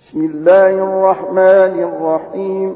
بسم الله الرحمن الرحيم.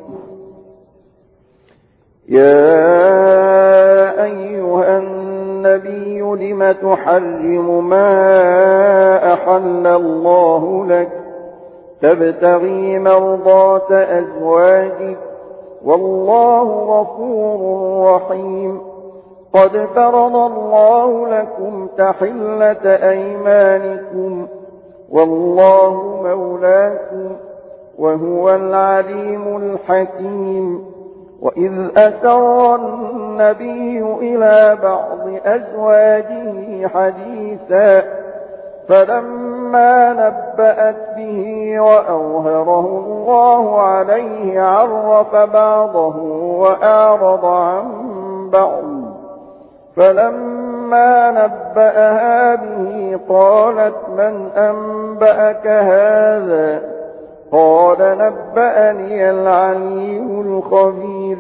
يا أيها النبي لم تحرم ما أحل الله لك تبتغي مرضات أزواجك والله غفور رحيم. قد فرض الله لكم تحلة أيمانكم والله مولاكم وهو العليم الحكيم. وإذ أسر النبي إلى بعض أزواجه حديثا فلما نبأت به وأظهره الله عليه عرف بعضه وأعرض عن بعض. فلما نبأها به قالت من أنبأك هذا؟ قال نبأني العليم الخبير.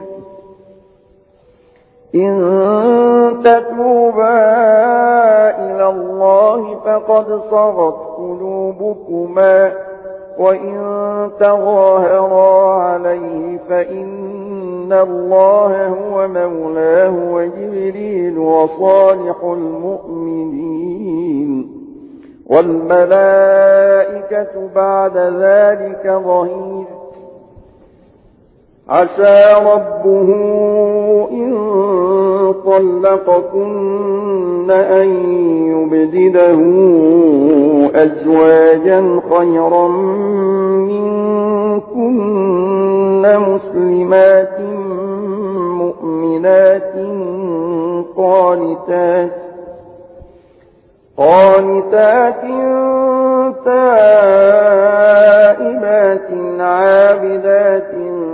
إن تتوبا إلى الله فقد صغت قلوبكما وإن تظاهرا عليه فإن الله هو مولاه وجبريل وصالح المؤمنين والملائكة بعد ذلك ظهير. عسى ربه إن طلقكن أن يبدله أزواجا خيرا منكن مسلمات مؤمنات قانتات تائبات عابدات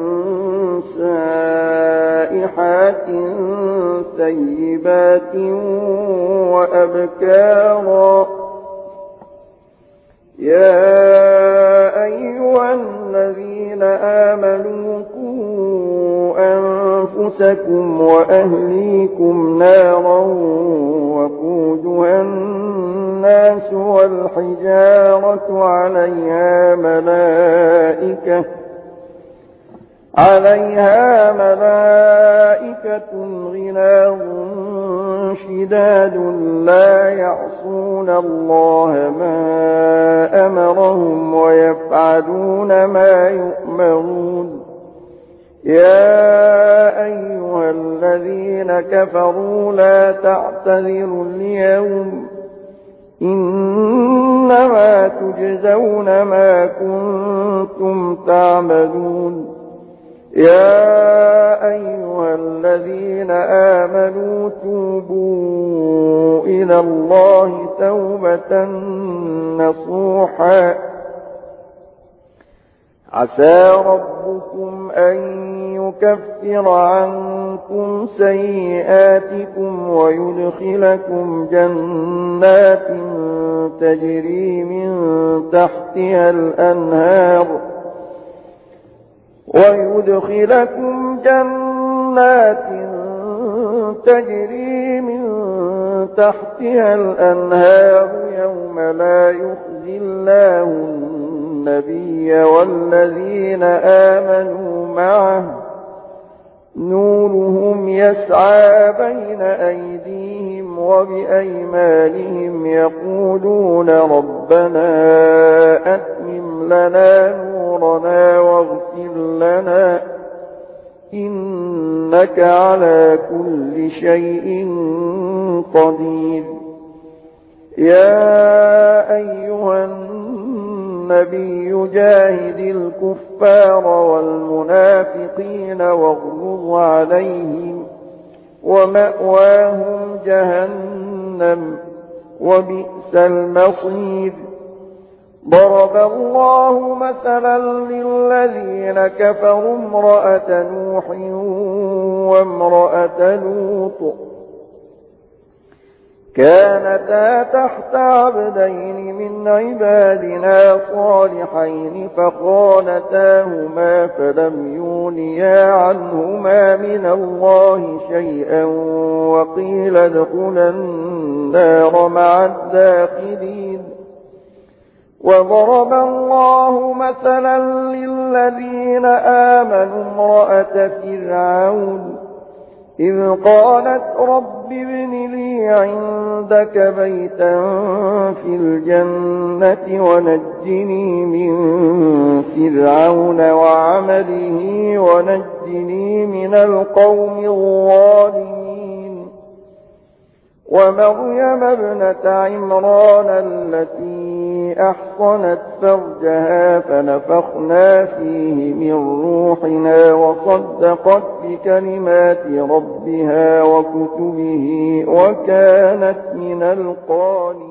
سائحات ثيبات وأبكارا. يا أيها الذين آمنوا قوا أنفسكم وأهليكم نارا وقودها الناس والحجارة عليها ملائكة غلاظ شداد لا يعصون الله ما أمرهم ويفعلون ما يؤمرون. يا أيها الذين كفروا لا تعتذروا اليوم إنما تجزون ما كنتم تعملون. يا أيها الذين آمنوا توبوا إلى الله توبة نصوحا عسى ربكم أن يكفر عنكم سيئاتكم ويدخلكم جنات تجري من تحتها الأنهار يوم لا يخزي الله النبي والذين آمنوا معه نورهم يسعى بين أيديهم وبأيمانهم يقولون ربنا أتمم لنا نورنا واغفر لنا إنك على كل شيء قدير. يا أيها النبي جاهد الكفار والمنافقين واغلظ عليهم ومأواهم جهنم وبئس المصير. ضرب الله مثلا للذين كفروا امرأة نوح وامرأة لوط كانتا تحت عبدين من عبادنا صالحين فخانتاهما فلم يغنيا عنهما من الله شيئا وقيل ادخلا النار مع الداخلين. وضرب الله مثلا للذين آمنوا امرأة فرعون إذ قالت رب ابن لي عندك بيتا في الجنة ونجني من فرعون وعمله ونجني من القوم الظالمين ومريم ابنة عمران التي أحصنت فرجها فنفخنا فيه من روحنا وصدقت بكلمات ربها وكتبه وكانت من القانتين.